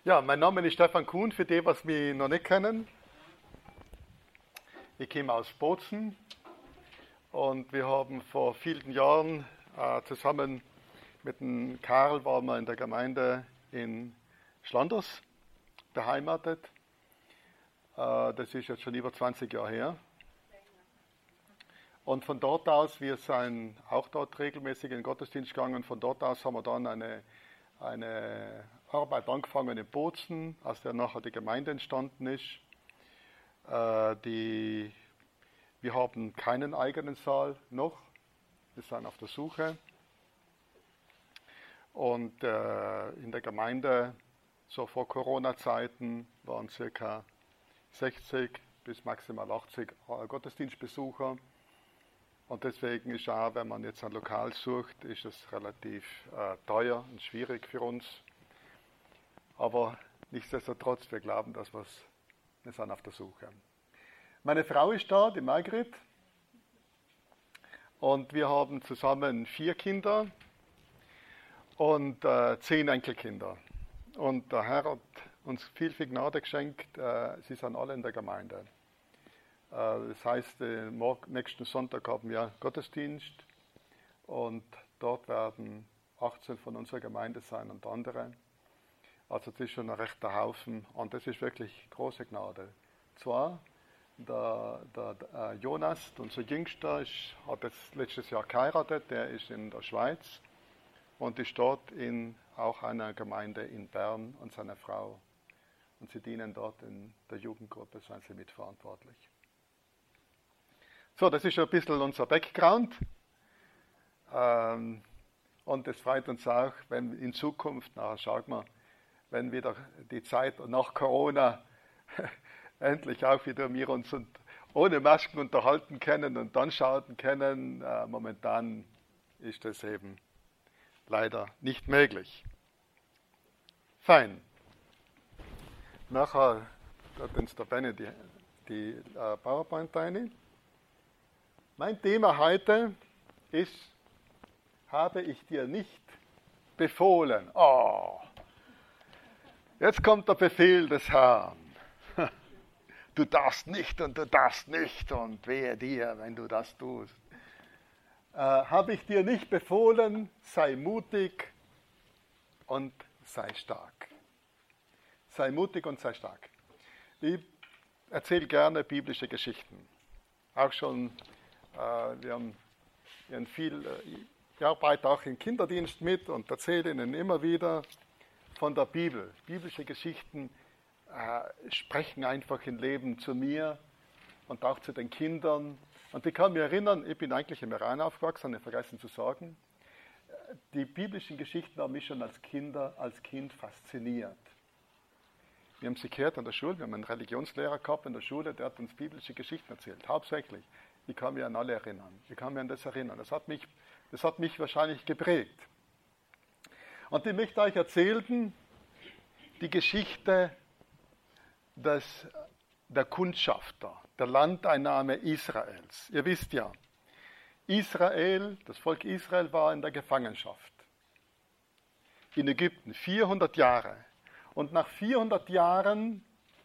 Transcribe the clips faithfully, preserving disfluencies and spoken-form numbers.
Ja, mein Name ist Stefan Kuhn, für die, was mich noch nicht kennen. Ich komme aus Bozen und wir haben vor vielen Jahren äh, zusammen mit dem Karl waren wir in der Gemeinde in Schlanders beheimatet. Äh, das ist jetzt schon über zwanzig Jahre her. Und von dort aus, wir sind auch dort regelmäßig in den Gottesdienst gegangen. Von dort aus haben wir dann eine, eine Arbeit angefangen in Bozen, aus der nachher die Gemeinde entstanden ist. Äh, die, wir haben keinen eigenen Saal noch. Wir sind auf der Suche. Und äh, in der Gemeinde, so vor Corona-Zeiten, waren ca. sechzig bis maximal achtzig Gottesdienstbesucher. Und deswegen ist auch, wenn man jetzt ein Lokal sucht, ist es relativ äh, teuer und schwierig für uns. Aber nichtsdestotrotz, wir glauben, dass wir sind auf der Suche. Meine Frau ist da, die Margrit. Und wir haben zusammen vier Kinder und äh, zehn Enkelkinder. Und der Herr hat uns viel, viel Gnade geschenkt. Äh, sie sind alle in der Gemeinde. Das heißt, nächsten Sonntag haben wir Gottesdienst und dort werden achtzehn von unserer Gemeinde sein und andere. Also das ist schon ein rechter Haufen und das ist wirklich große Gnade. Zwar, der, der, der Jonas, unser Jüngster, ist, hat jetzt letztes Jahr geheiratet, der ist in der Schweiz und ist dort in auch einer Gemeinde in Bern und seine Frau. Und sie dienen dort in der Jugendgruppe, seien sie mitverantwortlich. So, das ist ein bisschen unser Background. Ähm, und es freut uns auch, wenn in Zukunft, na, schaut mal, wenn wieder die Zeit nach Corona endlich auch wieder wir uns und ohne Masken unterhalten können und dann schauen können. Äh, momentan ist das eben leider nicht möglich. Fein. Nachher hat uns der Benny die, die äh, PowerPoint rein. Mein Thema heute ist, habe ich dir nicht befohlen. Oh, jetzt kommt der Befehl des Herrn. Du darfst nicht und du darfst nicht und wehe dir, wenn du das tust. Äh, habe ich dir nicht befohlen, sei mutig und sei stark. Sei mutig und sei stark. Ich erzähle gerne biblische Geschichten. Auch schon Wir haben, wir haben viel, ich arbeite auch im Kinderdienst mit und erzähle ihnen immer wieder von der Bibel. Biblische Geschichten äh, sprechen einfach im Leben zu mir und auch zu den Kindern. Und ich kann mich erinnern, ich bin eigentlich im Iran aufgewachsen, habe ich vergessen zu sagen. Die biblischen Geschichten haben mich schon als Kinder, als Kind fasziniert. Wir haben sie gehört an der Schule, wir haben einen Religionslehrer gehabt in der Schule, der hat uns biblische Geschichten erzählt, hauptsächlich. Ich kann mich an alle erinnern. Ich kann mich an das erinnern. Das hat mich, das hat mich wahrscheinlich geprägt. Und ich möchte euch erzählen, die Geschichte des, der Kundschafter, der Landeinnahme Israels. Ihr wisst ja, Israel, das Volk Israel war in der Gefangenschaft. In Ägypten, vierhundert Jahre. Und nach vierhundert Jahren,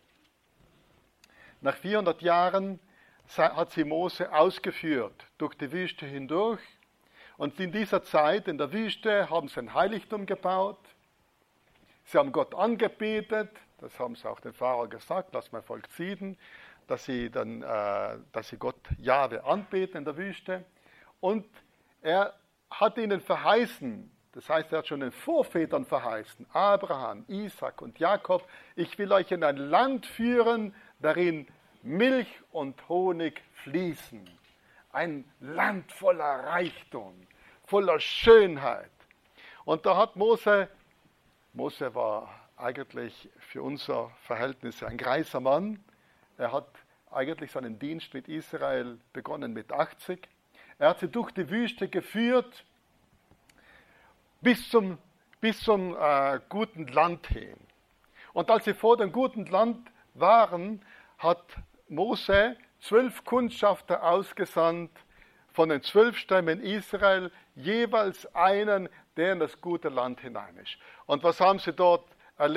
nach vierhundert Jahren hat sie Mose ausgeführt durch die Wüste hindurch. Und in dieser Zeit in der Wüste haben sie ein Heiligtum gebaut. Sie haben Gott angebetet. Das haben sie auch dem Pharao gesagt, lass mein Volk ziehen, dass sie, dann, äh, dass sie Gott Jahwe anbeten in der Wüste. Und er hat ihnen verheißen, das heißt, er hat schon den Vorvätern verheißen, Abraham, Isaac und Jakob, ich will euch in ein Land führen, darin Milch und Honig fließen. Ein Land voller Reichtum, voller Schönheit. Und da hat Mose, Mose war eigentlich für unser Verhältnis ein greiser Mann. Er hat eigentlich seinen Dienst mit Israel begonnen mit achtzig. Er hat sie durch die Wüste geführt bis zum, bis zum äh, guten Land hin. Und als sie vor dem guten Land waren, hat Mose zwölf Kundschafter ausgesandt von den zwölf Stämmen Israel, jeweils einen, der in das gute Land hinein ist. Und was haben sie dort erlebt?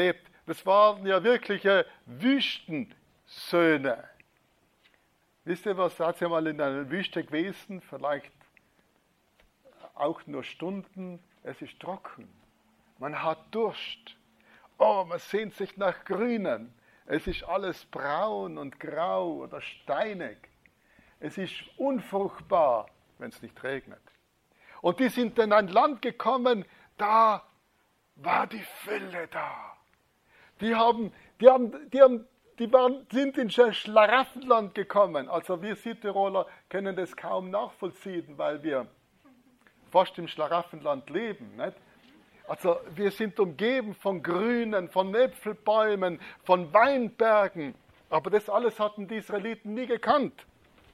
Das waren ja wirkliche Wüstensöhne. Wisst ihr was, seid ihr mal in einer Wüste gewesen, vielleicht auch nur Stunden, es ist trocken. Man hat Durst. Oh, man sehnt sich nach Grünen. Es ist alles braun und grau oder steinig. Es ist unfruchtbar, wenn es nicht regnet. Und die sind in ein Land gekommen, da war die Fülle da. Die haben, die haben, die haben, die waren, sind in ein Schlaraffenland gekommen. Also wir Südtiroler können das kaum nachvollziehen, weil wir fast im Schlaraffenland leben, nicht? Also wir sind umgeben von Grünen, von Äpfelbäumen, von Weinbergen. Aber das alles hatten die Israeliten nie gekannt.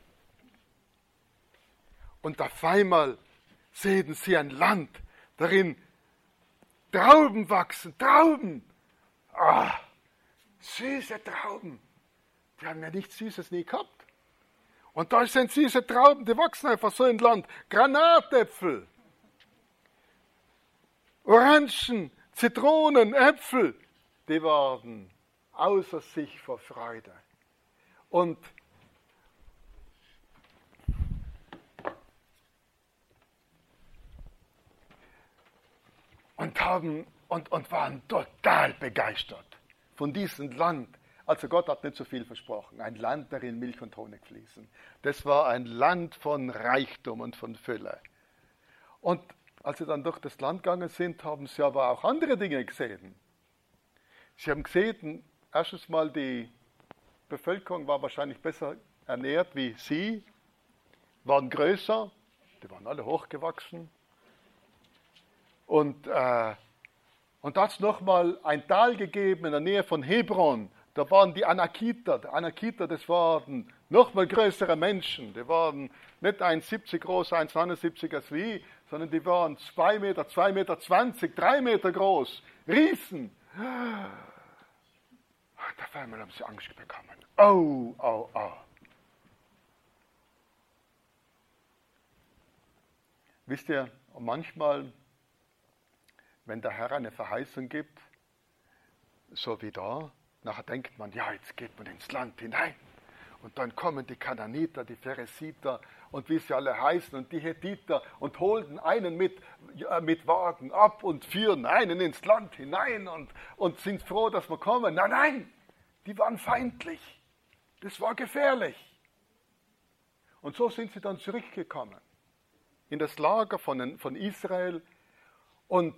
Und auf einmal sehen sie ein Land, darin Trauben wachsen, Trauben. Ah, süße Trauben. Die haben ja nichts Süßes nie gehabt. Und da sind süße Trauben, die wachsen einfach so im Land. Granatäpfel. Orangen, Zitronen, Äpfel, die waren außer sich vor Freude. Und, und, haben, und, und waren total begeistert von diesem Land. Also Gott hat nicht so viel versprochen. Ein Land, darin Milch und Honig fließen. Das war ein Land von Reichtum und von Fülle. Und als sie dann durch das Land gegangen sind, haben sie aber auch andere Dinge gesehen. Sie haben gesehen, erstens mal, die Bevölkerung war wahrscheinlich besser ernährt wie sie, waren größer, die waren alle hochgewachsen. Und, äh, und da hat es nochmal ein Tal gegeben in der Nähe von Hebron. Da waren die Anakiter. Die Anakiter, das waren nochmal größere Menschen. Die waren nicht eins Komma siebzig groß, eins Komma neunundsiebzig als wie, sondern die waren zwei Meter, zwei Meter zwanzig, drei Meter groß. Riesen. Und auf einmal haben sie Angst bekommen. Oh, oh, oh. Wisst ihr, manchmal, wenn der Herr eine Verheißung gibt, so wie da, nachher denkt man, ja, jetzt geht man ins Land hinein. Und dann kommen die Kananiter, die Pheresiter und wie sie alle heißen und die Hethiter und holen einen mit, ja, mit Wagen ab und führen einen ins Land hinein und, und sind froh, dass wir kommen. Nein, nein, die waren feindlich. Das war gefährlich. Und so sind sie dann zurückgekommen in das Lager von, von Israel. Und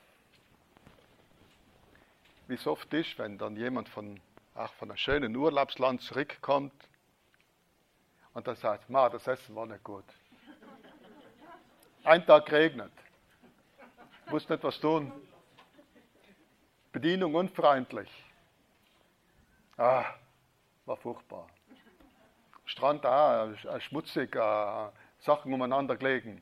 wie es oft ist, wenn dann jemand von, auch von einem schönen Urlaubsland zurückkommt und dann sagt, Ma, das Essen war nicht gut. Ein Tag geregnet. Wusste nicht, was tun. Bedienung unfreundlich. Ah, war furchtbar. Strand auch, schmutzig, äh, Sachen umeinander gelegen.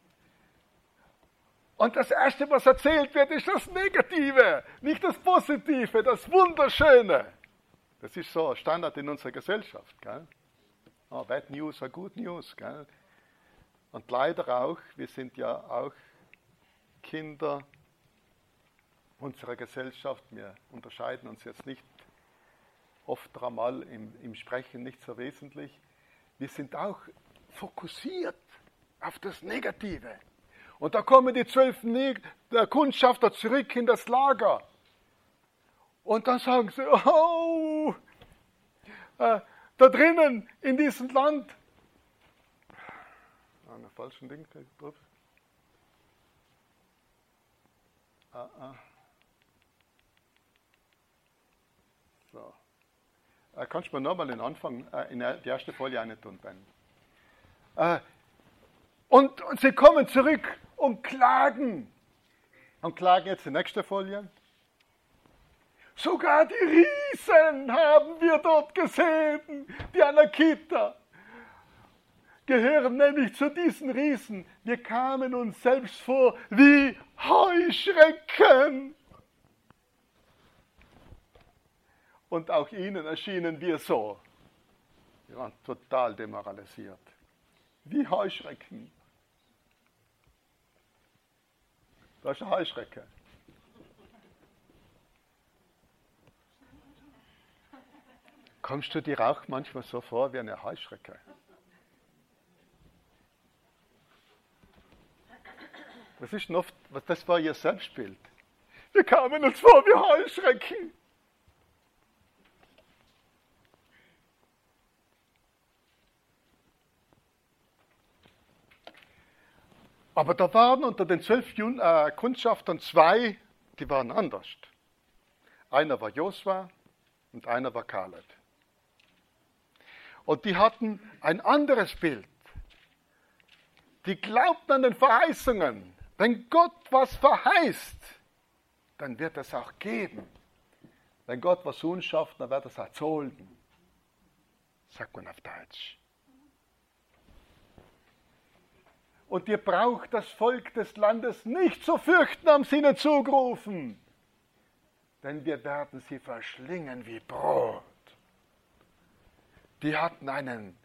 Und das Erste, was erzählt wird, ist das Negative, nicht das Positive, das Wunderschöne. Das ist so Standard in unserer Gesellschaft. Gell? Oh, bad news are good news. Gell? Und leider auch, wir sind ja auch Kinder unserer Gesellschaft. Wir unterscheiden uns jetzt nicht oft einmal im, im Sprechen nicht so wesentlich. Wir sind auch fokussiert auf das Negative. Und da kommen die zwölf Kundschafter zurück in das Lager. Und dann sagen sie, oh, äh, da drinnen in diesem Land. An der falschen Ding drauf. Ah, ah. So. Äh, kannst du mir nochmal den Anfang, äh, in die erste Folie eine tun, Ben? Äh, und, und sie kommen zurück und klagen. Und klagen jetzt die nächste Folie. Sogar die Riesen haben wir dort gesehen, die Anakiter. Gehören nämlich zu diesen Riesen. Wir kamen uns selbst vor wie Heuschrecken. Und auch ihnen erschienen wir so. Wir waren total demoralisiert. Wie Heuschrecken. Das ist eine Heuschrecke. Kommst du dir auch manchmal so vor wie eine Heuschrecke? Das ist oft, das war ihr Selbstbild. Wir kamen uns vor wie Heuschrecken. Aber da waren unter den zwölf Jun- äh, Kundschaftern zwei, die waren anders. Einer war Josua und einer war Kaleb. Und die hatten ein anderes Bild. Die glaubten an den Verheißungen. Wenn Gott was verheißt, dann wird es auch geben. Wenn Gott was unschafft, dann wird es auch zolden. Sagt man auf Deutsch. Und ihr braucht das Volk des Landes nicht zu fürchten, haben sie ihnen zugerufen. Denn wir werden sie verschlingen wie Brot. Die hatten einen,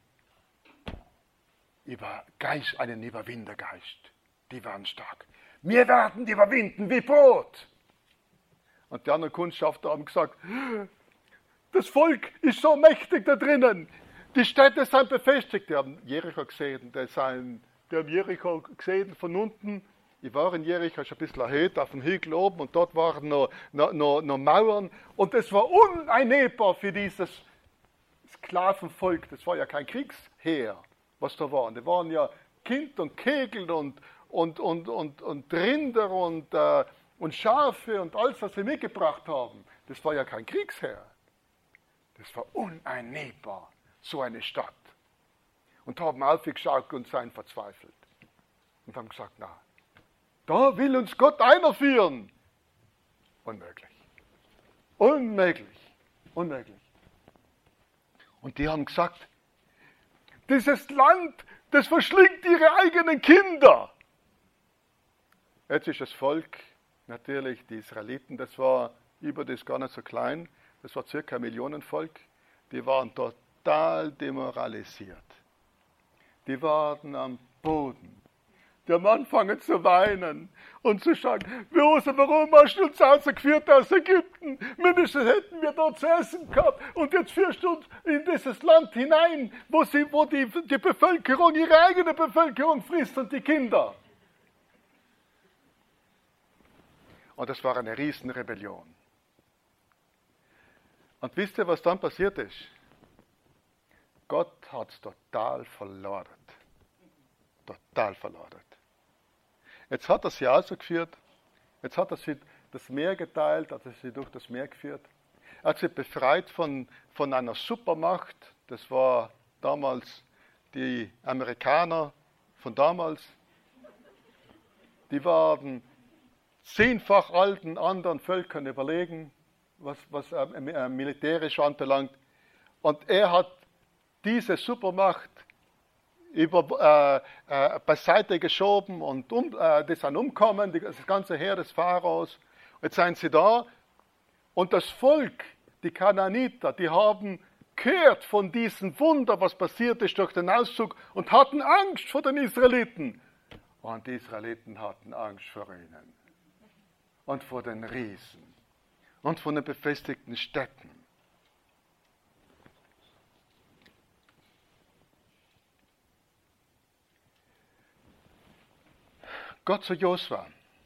Über Geist, einen Überwindergeist. Die waren stark. Wir werden die überwinden wie Brot. Und die anderen Kundschafter haben gesagt, das Volk ist so mächtig da drinnen. Die Städte sind befestigt. Die haben Jericho gesehen. Die, sind, die haben Jericho gesehen von unten. Ich war in Jericho, ist ein bisschen erhöht, auf dem Hügel oben. Und dort waren noch, noch, noch, noch Mauern. Und es war uneinnehmbar für dieses Sklavenvolk. Das war ja kein Kriegsheer, was da waren. Die waren ja Kind und Kegel und, und, und, und, und Rinder und, äh, und Schafe und alles, was sie mitgebracht haben. Das war ja kein Kriegsheer. Das war uneinnehmbar, so eine Stadt. Und haben aufgeschaut und seien verzweifelt. Und haben gesagt, na, da will uns Gott einführen. Unmöglich. Unmöglich. Unmöglich. Und die haben gesagt, dieses Land, das verschlingt ihre eigenen Kinder. Jetzt ist das Volk, natürlich die Israeliten, das war über das gar nicht so klein, das war circa ein Millionenvolk, die waren total demoralisiert. Die waren am Boden. Die haben angefangen zu weinen und zu sagen, Mose, warum hast du uns rausgeführt aus Ägypten? Mindestens hätten wir dort zu essen gehabt und jetzt führst du uns in dieses Land hinein, wo, sie, wo die, die Bevölkerung ihre eigene Bevölkerung frisst und die Kinder. Und das war eine Riesenrebellion. Und wisst ihr, was dann passiert ist? Gott hat es total verloren. Total verloren. Jetzt hat er sie ausgeführt, jetzt hat er sie das Meer geteilt, hat er sie durch das Meer geführt. Er hat sie befreit von, von einer Supermacht, das war damals die Amerikaner von damals. Die waren zehnfach alten anderen Völkern überlegen, was, was äh, militärisch anbelangt. Und er hat diese Supermacht über, äh, äh, beiseite geschoben und um, äh, die sind umgekommen, die, das ganze Heer des Pharaos. Jetzt sind sie da und das Volk, die Kanaaniter, die haben gehört von diesem Wunder, was passiert ist durch den Auszug und hatten Angst vor den Israeliten. Und die Israeliten hatten Angst vor ihnen und vor den Riesen und von den befestigten Städten. Gott zu Josua.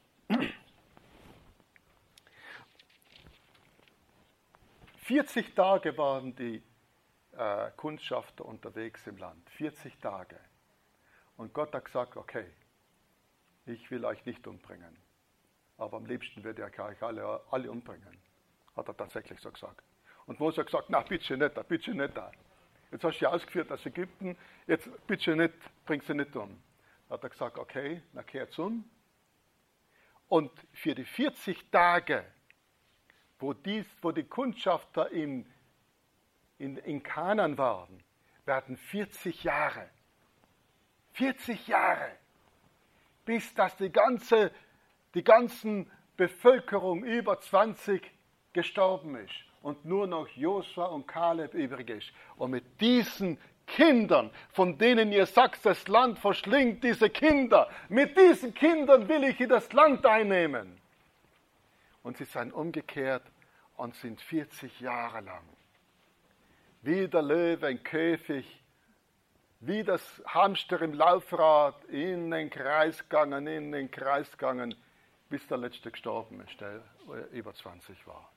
vierzig Tage waren die äh, Kundschafter unterwegs im Land. vierzig Tage. Und Gott hat gesagt, okay, ich will euch nicht umbringen. Aber am liebsten werde ich euch alle, alle umbringen. Hat er tatsächlich so gesagt. Und Mose hat gesagt, na bitte nicht, bitte nicht. Jetzt hast du ja ausgeführt aus Ägypten, jetzt bitte nicht, bring sie nicht um. Hat er gesagt, okay, dann kehrt's um. Und für die vierzig Tage, wo, dies, wo die Kundschafter in, in, in Kanaan waren, werden vierzig Jahre, vierzig Jahre, bis das die ganze, die ganzen Bevölkerung über zwanzig gestorben ist und nur noch Josua und Kaleb übrig ist. Und mit diesen Kindern, von denen ihr sagt, das Land verschlingt diese Kinder. Mit diesen Kindern will ich in das Land einnehmen. Und sie sind umgekehrt und sind vierzig Jahre lang wie der Löwe im Käfig, wie das Hamster im Laufrad, in den Kreis gegangen, in den Kreis gegangen, bis der Letzte gestorben ist, der über zwanzig war.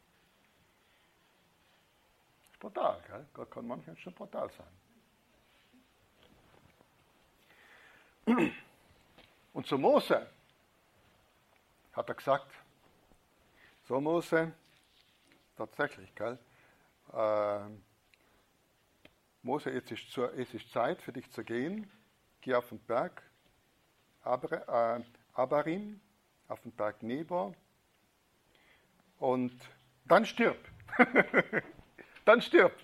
Das ist brutal, gell? Gott kann manchmal schon brutal sein. Und zu Mose hat er gesagt, so Mose, tatsächlich, gell? Äh, Mose, jetzt ist, zu, es ist Zeit für dich zu gehen. Geh auf den Berg Aber, äh, Abarim, auf den Berg Nebo und dann stirb. Dann stirb.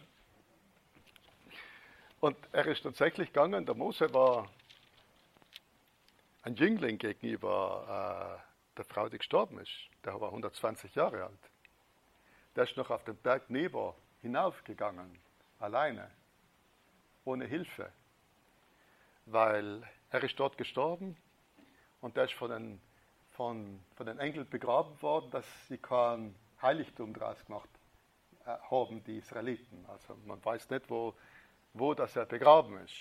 Und er ist tatsächlich gegangen. Der Mose war ein Jüngling gegenüber äh, der Frau, die gestorben ist. Der war hundertzwanzig Jahre alt. Der ist noch auf den Berg Nebo hinaufgegangen, alleine, ohne Hilfe, weil er ist dort gestorben und der ist von den, von, von den Engeln begraben worden, dass sie kein Heiligtum draus gemacht haben, die Israeliten. Also man weiß nicht, wo, wo das er begraben ist.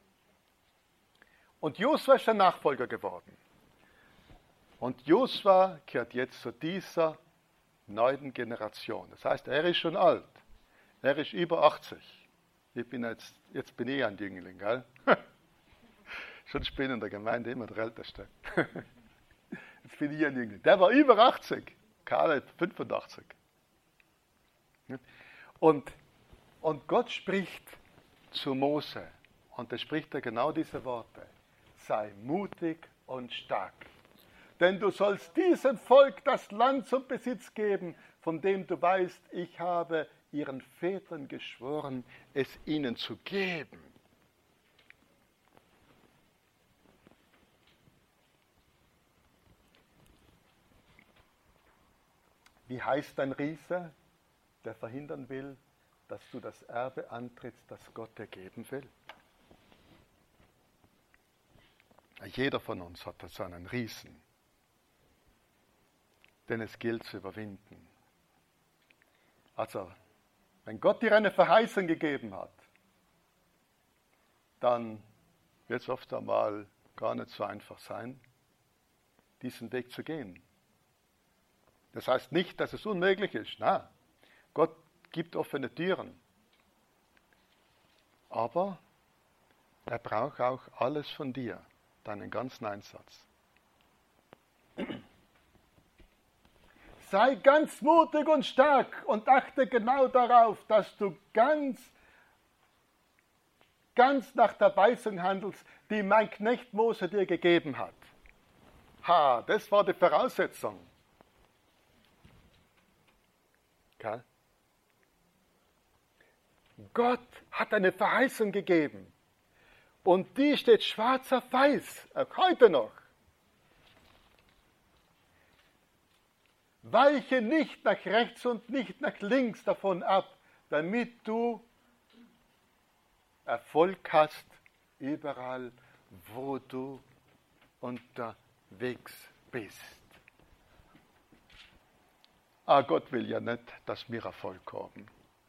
Und Josua ist der Nachfolger geworden. Und Josua gehört jetzt zu dieser neuen Generation. Das heißt, er ist schon alt. Er ist über achtzig. Ich bin jetzt, jetzt bin ich ein Jüngling, gell? Sonst bin ich in der Gemeinde immer der Älteste. Jetzt bin ich ein Jüngling. Der war über achtzig. Karl fünfundachtzig. Und, und Gott spricht zu Mose. Und da spricht er genau diese Worte. Sei mutig und stark. Denn du sollst diesem Volk das Land zum Besitz geben, von dem du weißt, ich habe ihren Vätern geschworen, es ihnen zu geben. Wie heißt ein Riese, der verhindern will, dass du das Erbe antrittst, das Gott dir geben will? Jeder von uns hat so einen Riesen, den es gilt zu überwinden. Also, wenn Gott dir eine Verheißung gegeben hat, dann wird es oft einmal gar nicht so einfach sein, diesen Weg zu gehen. Das heißt nicht, dass es unmöglich ist. Nein, Gott gibt offene Türen. Aber er braucht auch alles von dir, deinen ganzen Einsatz. Sei ganz mutig und stark und achte genau darauf, dass du ganz, ganz nach der Weisung handelst, die mein Knecht Mose dir gegeben hat. Ha, das war die Voraussetzung. Okay. Gott hat eine Verheißung gegeben. Und die steht schwarz auf weiß, auch heute noch. Weiche nicht nach rechts und nicht nach links davon ab, damit du Erfolg hast überall, wo du unterwegs bist. Ah, Gott will ja nicht, dass wir Erfolg haben.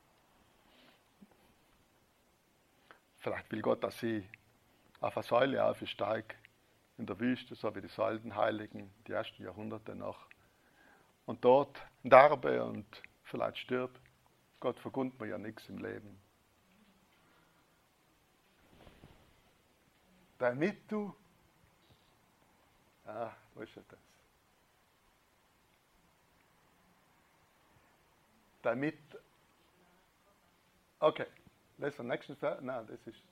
Vielleicht will Gott, dass ich auf eine Säule aufsteige in der Wüste, so wie die Säulenheiligen, die ersten Jahrhunderte noch. Und dort darbe und vielleicht stirb. Gott vergund mir ja nichts im Leben. Damit du, ah, wo ist das? Damit, okay, lese den nächsten Vers, nein, das ist,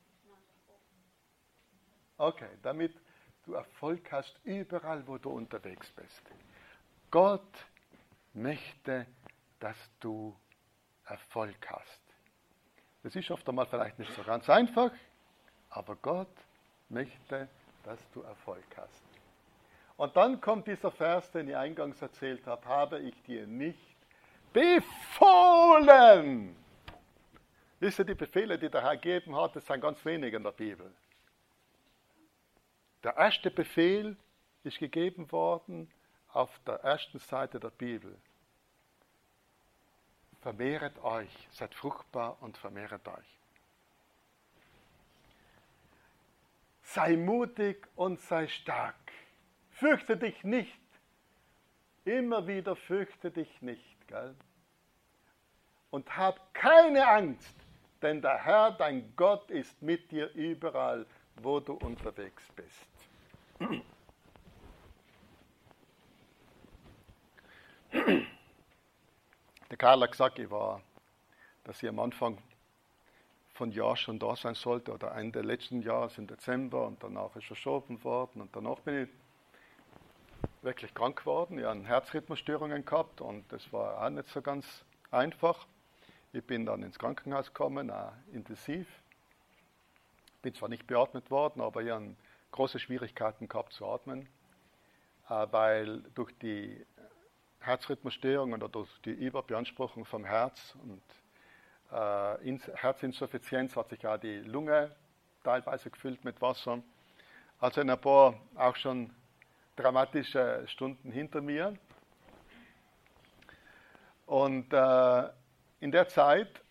okay, damit du Erfolg hast überall, wo du unterwegs bist. Gott möchte, dass du Erfolg hast. Das ist oft einmal vielleicht nicht so ganz einfach, aber Gott möchte, dass du Erfolg hast. Und dann kommt dieser Vers, den ich eingangs erzählt habe, habe ich dir nicht befohlen. Wisst ihr, die Befehle, die der Herr gegeben hat, das sind ganz wenige in der Bibel. Der erste Befehl ist gegeben worden auf der ersten Seite der Bibel. vermehret euch, seid fruchtbar und vermehret euch. Sei mutig und sei stark. Fürchte dich nicht. Immer wieder fürchte dich nicht. Gell? Und hab keine Angst, denn der Herr, dein Gott, ist mit dir überall, wo du unterwegs bist. Der Karl hat gesagt, ich war, dass ich am Anfang von Jahr schon da sein sollte, oder Ende letzten Jahres im Dezember, und danach ist verschoben worden, und danach bin ich wirklich krank geworden. Ich habe Herzrhythmusstörungen gehabt, und das war auch nicht so ganz einfach. Ich bin dann ins Krankenhaus gekommen, auch intensiv. Bin zwar nicht beatmet worden, aber ich habe große Schwierigkeiten gehabt zu atmen, weil durch die Herzrhythmusstörungen oder durch die Überbeanspruchung vom Herz und äh, Herzinsuffizienz hat sich auch die Lunge teilweise gefüllt mit Wasser. Also ein paar auch schon dramatische Stunden hinter mir. Und äh, in der Zeit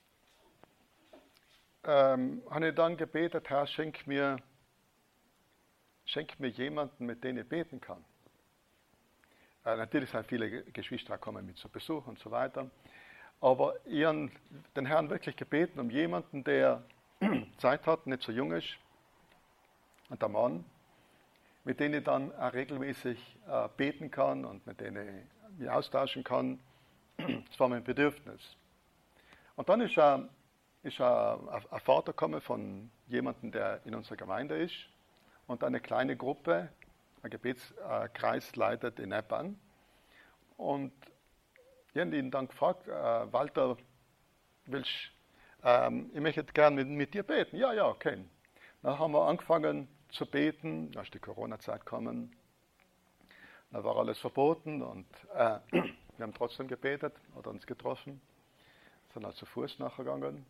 ähm, habe ich dann gebetet, Herr, schenk mir, schenk mir jemanden, mit dem ich beten kann. Äh, natürlich sind viele Geschwister gekommen mit zu Besuch und so weiter. Aber ich habe den Herrn wirklich gebeten um jemanden, der Zeit hat, nicht so jung ist, und der Mann, mit dem ich dann auch regelmäßig äh, beten kann und mit dem ich mich austauschen kann. Das war mein Bedürfnis. Und dann ist, äh, ist äh, ein Vater gekommen von jemandem, der in unserer Gemeinde ist, und eine kleine Gruppe, ein Gebetskreis leitet in Eppan. Und ich habe ihn dann gefragt, äh, Walter, willst, ähm, ich möchte gerne mit, mit dir beten. Ja, ja, okay. Dann haben wir angefangen zu beten, dann ist die Corona-Zeit gekommen, dann war alles verboten, und äh, wir haben trotzdem gebetet oder uns getroffen, sind halt zu Fuß nachgegangen.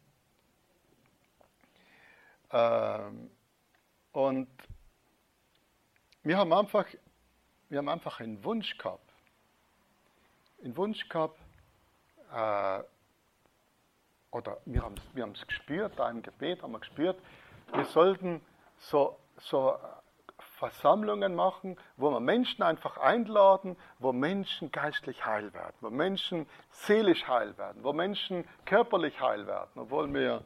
Ähm, und wir haben einfach, wir haben einfach einen Wunsch gehabt, einen Wunsch gehabt, äh, oder wir haben wir haben es gespürt, da im Gebet haben wir gespürt, wir sollten so, so Versammlungen machen, wo wir Menschen einfach einladen, wo Menschen geistlich heil werden, wo Menschen seelisch heil werden, wo Menschen körperlich heil werden, obwohl wir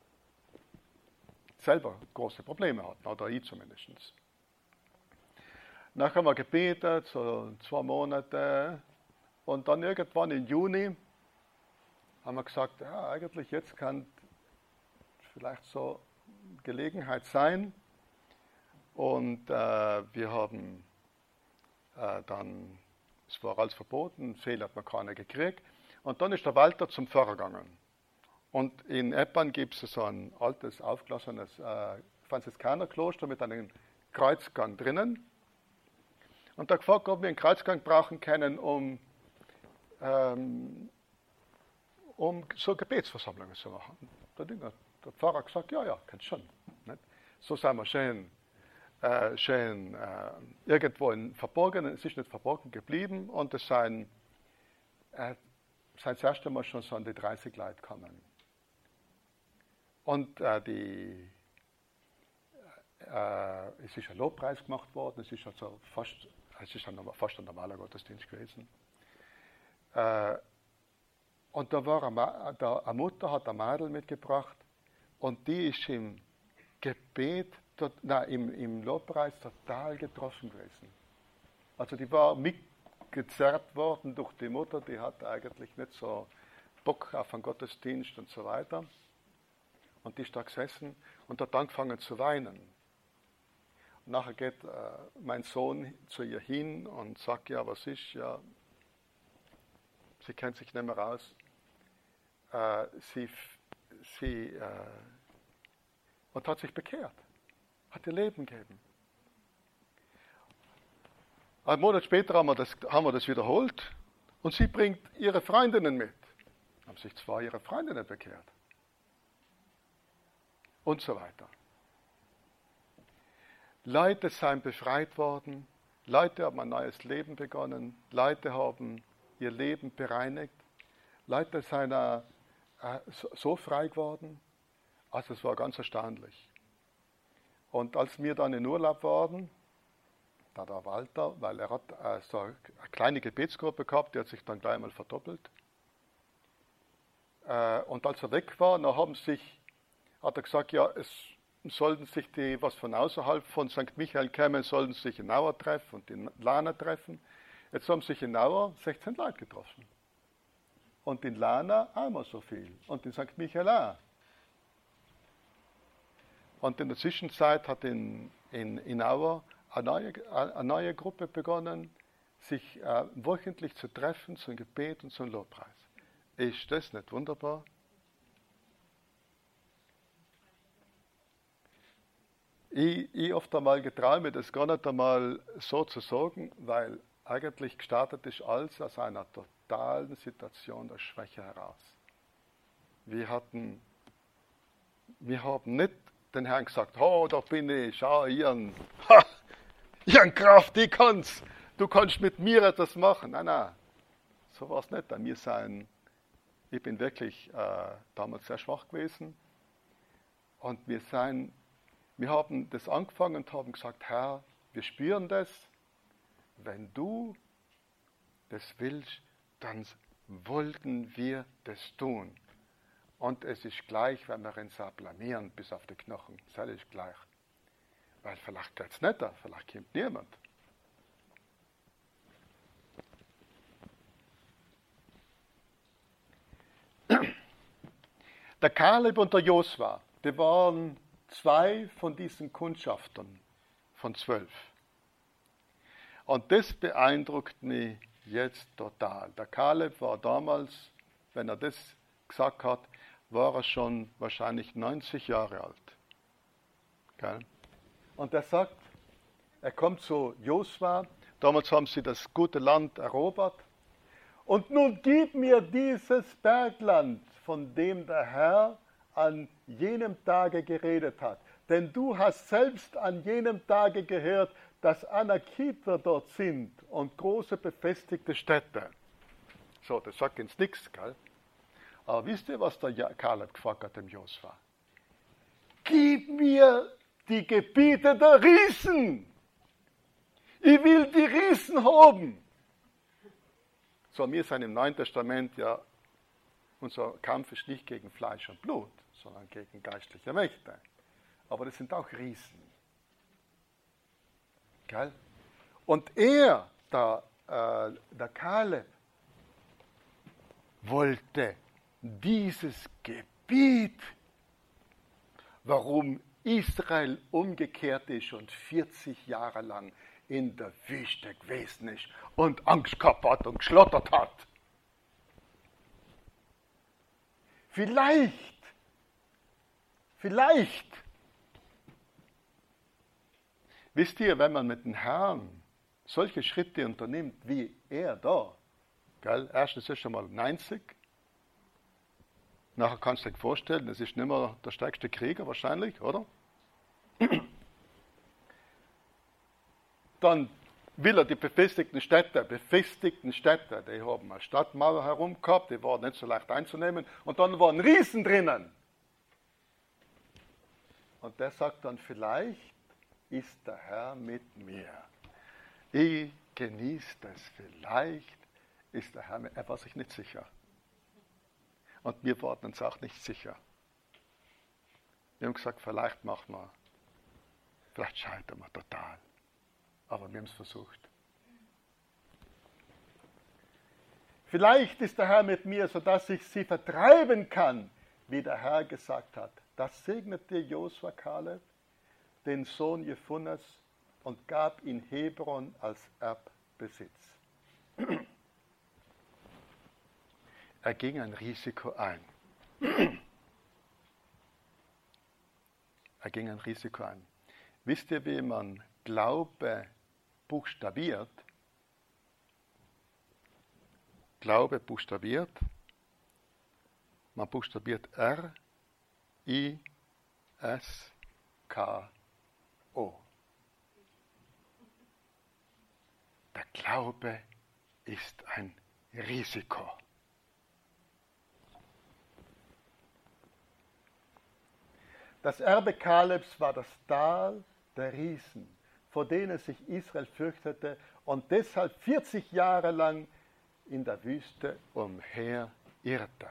selber große Probleme hatten, oder ich zumindest. Nachher haben wir gebetet, so zwei Monate, und dann irgendwann im Juni haben wir gesagt, ja, eigentlich jetzt kann vielleicht so Gelegenheit sein. Und äh, wir haben äh, dann, es war alles verboten, Seele hat man keine gekriegt. Und dann ist der Walter zum Pfarrer gegangen. Und in Eppan gibt es so ein altes, aufgelassenes äh, Franziskanerkloster mit einem Kreuzgang drinnen. Und da gefragt, ob wir einen Kreuzgang brauchen können, um, ähm, um so Gebetsversammlungen zu machen. Der, Dinger, der Pfarrer hat gesagt, ja, ja, kannst schon. Nicht? So sind wir schön, äh, schön äh, irgendwo in Verborgenen, es ist nicht verborgen geblieben, und es sind, äh, seit das erste Mal schon so an die dreißig Leute gekommen. Und äh, die, äh, es ist ein Lobpreis gemacht worden, es ist also fast, es ist ein, fast ein normaler Gottesdienst gewesen. Äh, und da war eine, da, eine Mutter hat eine Mädel mitgebracht, und die ist im Gebet, tot, nein, im, im Lobpreis total getroffen gewesen. Also die war mitgezerrt worden durch die Mutter, die hat eigentlich nicht so Bock auf einen Gottesdienst und so weiter. Und die ist da gesessen und hat angefangen zu weinen. Und nachher geht äh, mein Sohn zu ihr hin und sagt, ja, was ist? Ja, sie kennt sich nicht mehr aus. Äh, sie sie äh, und hat sich bekehrt, hat ihr Leben gegeben. Einen Monat später haben wir das, haben wir das wiederholt, und sie bringt ihre Freundinnen mit. Haben sich zwar ihre Freundinnen bekehrt. Und so weiter. Leute sind befreit worden, Leute haben ein neues Leben begonnen, Leute haben ihr Leben bereinigt, Leute sind äh, so, so frei geworden. Also es war ganz erstaunlich. Und als wir dann in Urlaub waren, da der Walter, weil er hat äh, so eine kleine Gebetsgruppe gehabt, die hat sich dann gleich mal verdoppelt. Äh, und als er weg war, dann haben sich, hat er gesagt, ja, es sollten sich die, was von außerhalb von Sankt Michael kämen, sollten sich in Auer treffen und in Lana treffen. Jetzt haben sich in Auer sechzehn Leute getroffen. Und in Lana auch mal so viel. Und in Sankt Michael auch. Und in der Zwischenzeit hat in, in, in Auer eine neue, eine neue Gruppe begonnen, sich äh, wöchentlich zu treffen zum Gebet und zum Lobpreis. Ist das nicht wunderbar? Ich, ich oft einmal getraue mir das gar nicht einmal so zu sagen, weil eigentlich gestartet ist alles aus einer totalen Situation der Schwäche heraus. Wir hatten, wir haben nicht den Herrn gesagt, oh, da bin ich, schau, Jan, ha, Jan Kraft, ich kann's, du kannst mit mir etwas machen. Nein, nein, so war es nicht. Wir sind, ich bin wirklich äh, damals sehr schwach gewesen und wir sind, wir haben das angefangen und haben gesagt, Herr, wir spüren das, wenn du das willst, dann wollten wir das tun. Und es ist gleich, wenn wir uns blamieren bis auf die Knochen. Das ist gleich. Weil vielleicht geht es nicht, vielleicht kommt niemand. Der Kaleb und der Josua, die waren zwei von diesen Kundschaftern von zwölf. Und das beeindruckt mich jetzt total. Der Kaleb war damals, wenn er das gesagt hat, war er schon wahrscheinlich neunzig Jahre alt. Gell? Und er sagt, er kommt zu Josua, damals haben sie das gute Land erobert. Und nun gib mir dieses Bergland, von dem der Herr an jenem Tage geredet hat. Denn du hast selbst an jenem Tage gehört, dass Anakiter dort sind und große befestigte Städte. So, das sagt uns nichts, gell? Aber wisst ihr, was der Kaleb gefragt hat dem Josua? Gib mir die Gebiete der Riesen. Ich will die Riesen haben. So, wir sind im Neuen Testament, ja, unser Kampf ist nicht gegen Fleisch und Blut, sondern gegen geistliche Mächte. Aber das sind auch Riesen. Gell? Und er, der, äh, der Kaleb, wollte dieses Gebiet, warum Israel umgekehrt ist und vierzig Jahre lang in der Wüste gewesen ist und Angst gehabt hat und geschlottert hat. Vielleicht, vielleicht, wisst ihr, wenn man mit dem Herrn solche Schritte unternimmt, wie er da, gell? Erstens ist er schon mal neunzig, nachher kannst du dir vorstellen, das ist nicht mehr der stärkste Krieger wahrscheinlich, oder? Dann will er die befestigten Städte, befestigten Städte, die haben eine Stadtmauer herum gehabt, die war nicht so leicht einzunehmen, und dann waren Riesen drinnen. Und der sagt dann, vielleicht ist der Herr mit mir. Ich genieße das, vielleicht ist der Herr mit mir. Er war sich nicht sicher. Und wir waren uns auch nicht sicher. Wir haben gesagt, vielleicht machen wir, vielleicht scheitern wir total. Aber wir haben es versucht. Vielleicht ist der Herr mit mir, sodass ich sie vertreiben kann, wie der Herr gesagt hat. Das segnete Josua Kaleb, den Sohn Jephunes, und gab ihn Hebron als Erbbesitz. Er ging ein Risiko ein. Er ging ein Risiko ein. Wisst ihr, wie man Glaube buchstabiert? Glaube buchstabiert. Man buchstabiert R, I, S, K, O. Der Glaube ist ein Risiko. Das Erbe Kalebs war das Tal der Riesen, vor denen sich Israel fürchtete und deshalb vierzig Jahre lang in der Wüste umherirrte.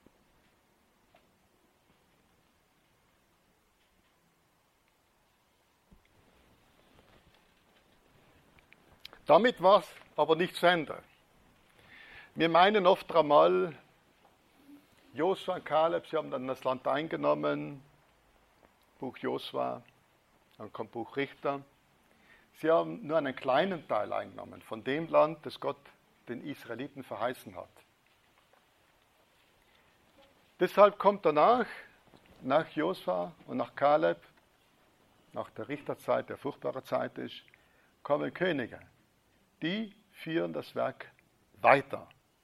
Damit war es aber nicht zu Ende. Wir meinen oft einmal, Josua und Kaleb, sie haben dann das Land eingenommen, Buch Josua, dann kommt Buch Richter. Sie haben nur einen kleinen Teil eingenommen von dem Land, das Gott den Israeliten verheißen hat. Deshalb kommt danach, nach Josua und nach Kaleb, nach der Richterzeit, der furchtbare Zeit ist, kommen Könige. Die führen das Werk weiter.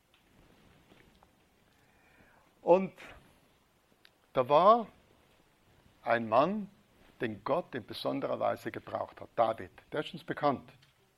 Und da war ein Mann, den Gott in besonderer Weise gebraucht hat, David. Der ist uns bekannt.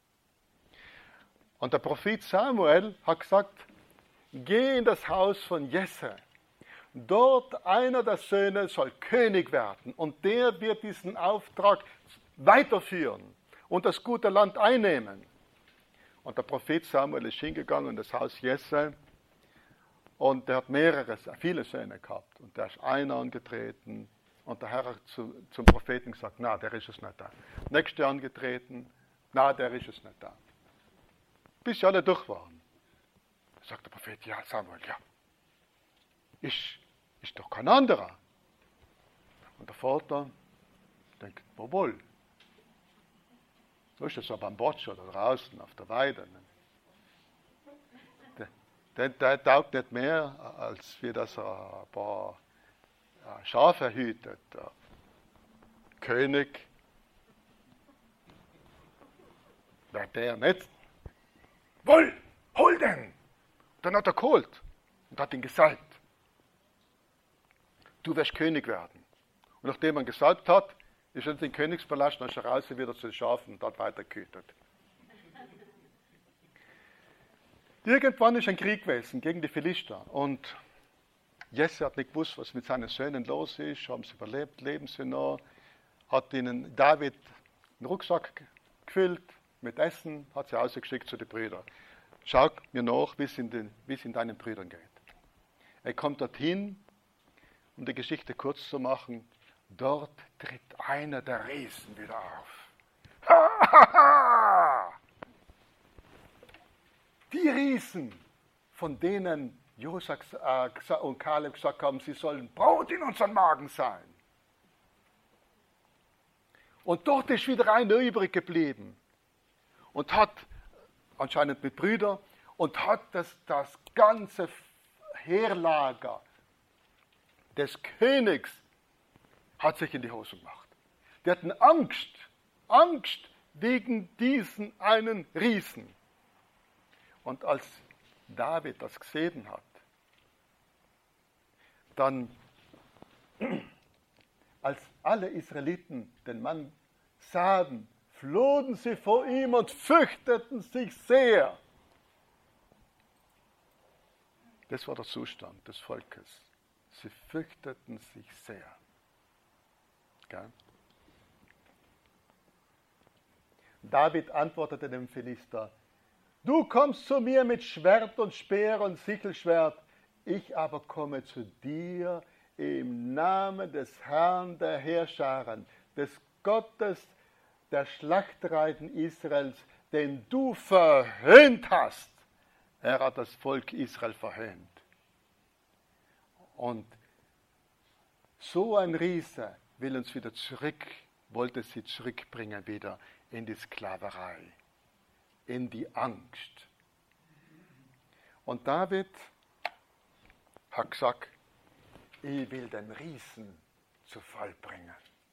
Und der Prophet Samuel hat gesagt, geh in das Haus von Jesse. Dort einer der Söhne soll König werden und der wird diesen Auftrag weiterführen und das gute Land einnehmen. Und der Prophet Samuel ist hingegangen in das Haus Jesse und der hat mehrere, viele Söhne gehabt. Und der ist einer angetreten und der Herr hat zu, zum Propheten gesagt, na, der ist es nicht da. Nächste angetreten, na, der ist es nicht da. Bis sie alle durch waren. Sagt der Prophet, ja, Samuel, ja. Ich, ist doch kein anderer. Und der Vater denkt, wohl. So ist es so beim Botsch oder draußen auf der Weide. Der, der, der taugt nicht mehr, als wie das ein paar Schafe hütet. Der König, wer der nicht? Wohl, hol den! Dann hat er geholt und hat ihn gesalbt. Du wirst König werden. Und nachdem man gesalbt hat, ist er in den Königspalast, dann ist er raus wieder zu den Schafen und hat weiter gehütet. Irgendwann ist ein Krieg gewesen gegen die Philister und Jesse hat nicht gewusst, was mit seinen Söhnen los ist, haben sie überlebt, leben sie noch, hat ihnen David einen Rucksack gefüllt mit Essen, hat sie rausgeschickt zu den Brüdern. Schau mir nach, wie es in, den, wie es in deinen Brüdern geht. Er kommt dorthin, um die Geschichte kurz zu machen, dort tritt einer der Riesen wieder auf. Ha, ha, ha! Die Riesen, von denen Josua und Kaleb gesagt haben, sie sollen Brot in unseren Magen sein. Und dort ist wieder einer übrig geblieben und hat, anscheinend mit Brüdern, und hat das, das ganze Heerlager des Königs hat sich in die Hose gemacht. Die hatten Angst, Angst wegen diesen einen Riesen. Und als David das gesehen hat, dann, als alle Israeliten den Mann sahen, flohen sie vor ihm und fürchteten sich sehr. Das war der Zustand des Volkes. Sie fürchteten sich sehr. Gell? David antwortete dem Philister, du kommst zu mir mit Schwert und Speer und Sichelschwert, ich aber komme zu dir im Namen des Herrn der Heerscharen, des Gottes der Schlachtreiten Israels, den du verhöhnt hast. Er hat das Volk Israel verhöhnt. Und so ein Riese will uns wieder zurück, wollte sie zurückbringen wieder in die Sklaverei, in die Angst. Und David hat gesagt, ich will den Riesen zu Fall bringen.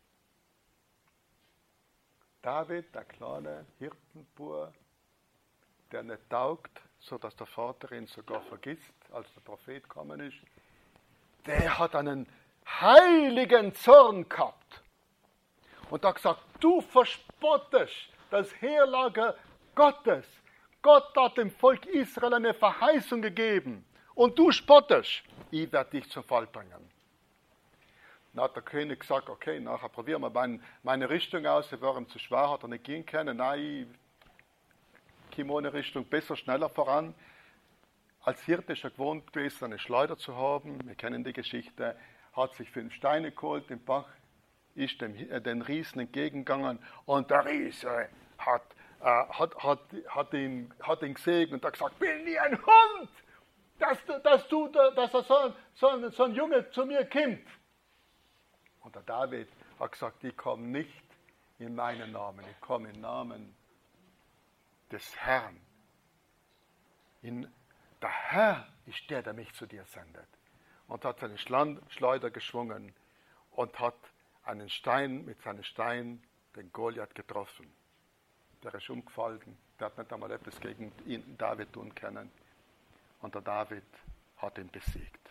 David, der kleine Hirtenbub, der nicht taugt, sodass der Vater ihn sogar vergisst, als der Prophet gekommen ist, der hat einen heiligen Zorn gehabt. Und hat gesagt, du verspottest das Heerlager Gottes. Gott hat dem Volk Israel eine Verheißung gegeben. Und du spottest. Ich werde dich zu Fall bringen. Dann hat der König gesagt, okay, nachher probieren wir mein, meine Richtung aus. Er war ihm zu schwer, hat er nicht gehen können. Nein, Kimono-Richtung besser, schneller voran. Als Hirte ist er gewohnt gewesen, eine Schleuder zu haben. Wir kennen die Geschichte. Hat sich fünf Steine geholt, den Bach ist dem, äh, den Riesen entgegengegangen und der Riese hat, äh, hat, hat, hat, ihn, hat ihn gesehen und hat gesagt, bin nie ein Hund, dass, dass, du, dass er so, so, so ein Junge zu mir kommt. Und der David hat gesagt, ich komme nicht in meinen Namen, ich komme im Namen des Herrn. In, der Herr ist der, der mich zu dir sendet. Und hat seine Schleuder geschwungen und hat einen Stein mit seinem Stein den Goliath getroffen. Der ist umgefallen, der hat nicht einmal etwas gegen ihn, David tun können. Und der David hat ihn besiegt.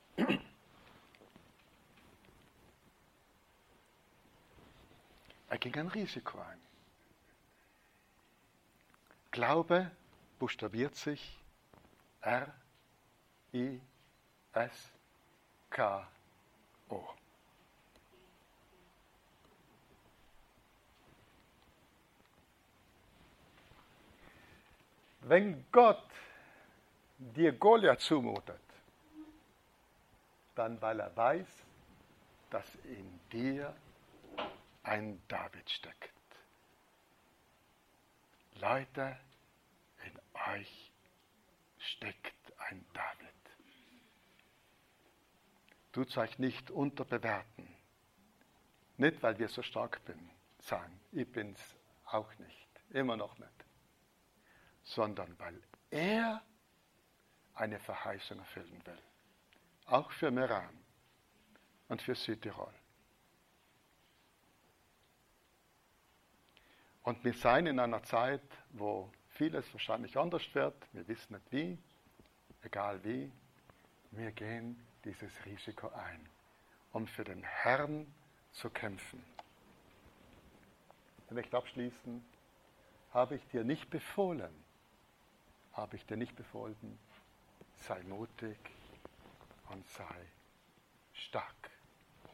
Er ging ein Risiko ein. Glaube buchstabiert sich R I S K O. Wenn Gott dir Goliath zumutet, dann weil er weiß, dass in dir ein David steckt. Leute, in euch steckt ein David. Tut euch nicht unterbewerten. Nicht, weil wir so stark bin, sagen, ich bin's auch nicht, immer noch nicht. Sondern weil er eine Verheißung erfüllen will. Auch für Meran und für Südtirol. Und wir seien in einer Zeit, wo vieles wahrscheinlich anders wird, wir wissen nicht wie, egal wie, wir gehen dieses Risiko ein, um für den Herrn zu kämpfen. Ich möchte abschließen, habe ich dir nicht befohlen, habe ich dir nicht befohlen, sei mutig und sei stark.